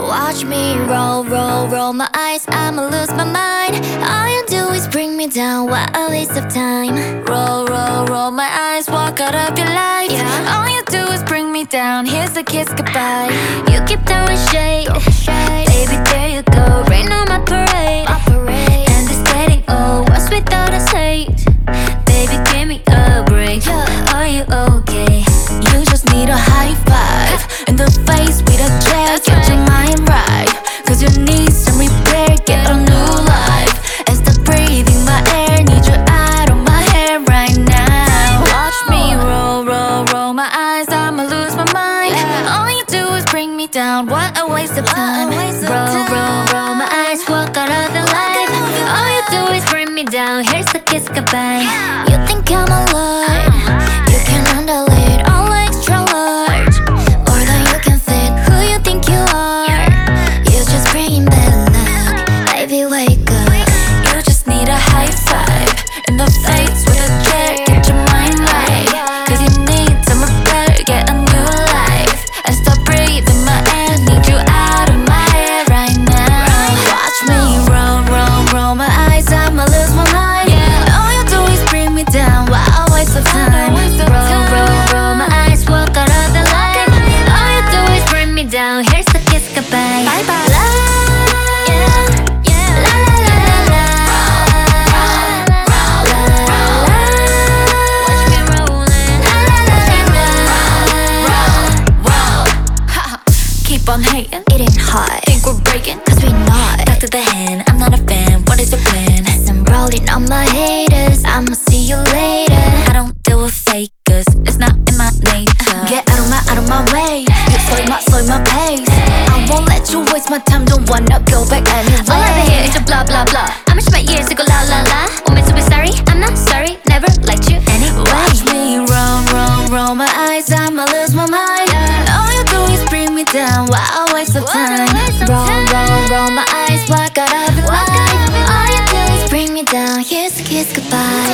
Watch me roll, roll, roll my eyes, I'ma lose my mind. All you do is bring me down, what a waste of time. Roll, roll, roll my eyes, walk out of your life. All you do is bring me down, here's a kiss goodbye. You keep throwing shade, baby there you go, rain on my parade. And it's getting old, what's without us hate? Baby give me a break, are you okay? You just need a high five in the face with a care. Get your mind right, cause you need some repair. Get a new life and stop breathing my air. Need you out of my hair right now. Watch me roll, roll, roll my eyes, I'ma lose my mind. All you do is bring me down, what a waste of time. Roll, roll, roll my eyes, walk out of the light. All you do is bring me down, here's the kiss goodbye. You think I'm a lot, you can handle it all extra large, more than you can fit. Who you think you are? You just bring bad luck, baby wake up. You just need a high five in the face with a chair. Get your mind right, cause you need some repair. Get a new life and stop breathing my air. Need you out of my hair right now. Watch me roll, roll, roll my eyes, I'ma lose my mind. All you do is bring me down, what a waste of time. Roll, roll, roll my eyes, walk out of the light. All you do is bring me down, here's the kiss goodbye. Bye bye. La, yeah, yeah. La la la la la. La la la. Watch me rollin'. La la la la la. Keep on hating, it ain't hot. Think we're breaking, cause we not. Back to the hand, I'm not a fan. What is your plan? As I'm rolling on my haters, I'ma see you later. I don't deal with fakers, it's not in my nature. Get out of my way. You slow my pace. I won't let you waste my time, don't wanna go back anyway. All I ever hear is your blah blah blah. I wish my ears to go la la la. Want me to be sorry? I'm not sorry, never liked you anyway. Watch me roll, roll, roll my eyes, I'ma lose my mind. All you do is bring me down, what a waste of time. Roll, roll, roll my eyes, walk out of the light. All you do is bring me down, here's a kiss goodbye.